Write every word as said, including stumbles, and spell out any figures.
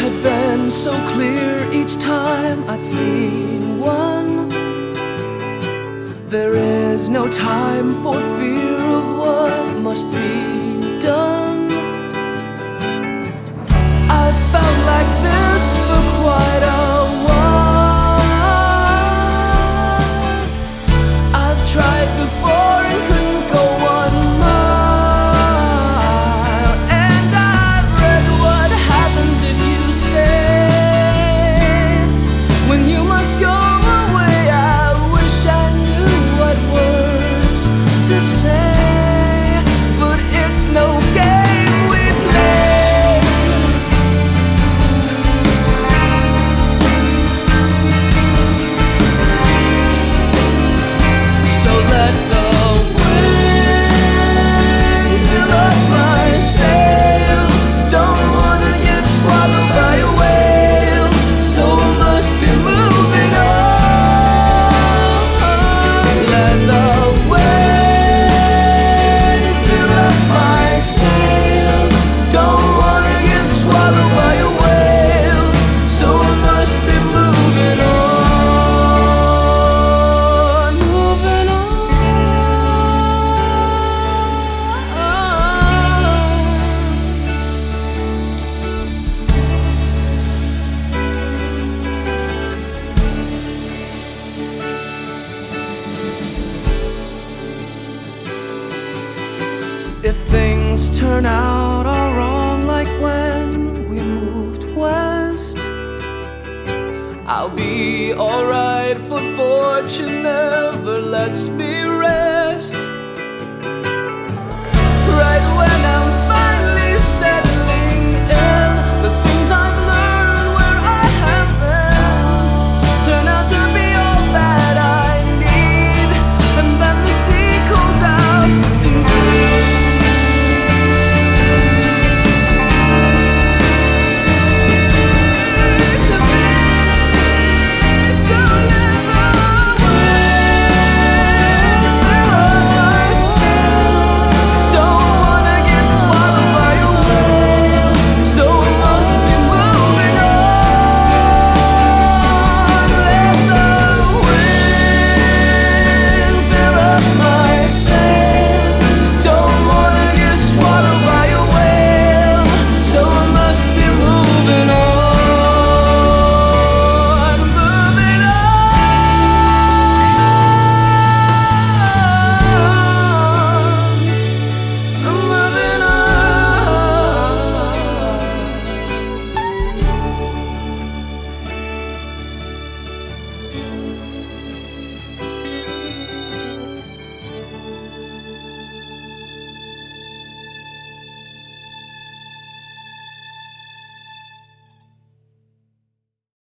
had been so clear each time I'd seen one. There is no time for fear of what must be done. I've felt like this for quite a while. I've tried before and couldn't go one mile. And I've read what happens if you stay. When you must go away, I wish I knew what words to say. But it's no game we play. So let the wind fill up my sail. Don't wanna get swallowed by a whale, so I must be moving on. Let the wind fill up my sail. Don't wanna get swallowed by a whale, so I must be moving on, moving on. If things turn out all wrong, like when we moved west, I'll be alright, for fortune never lets me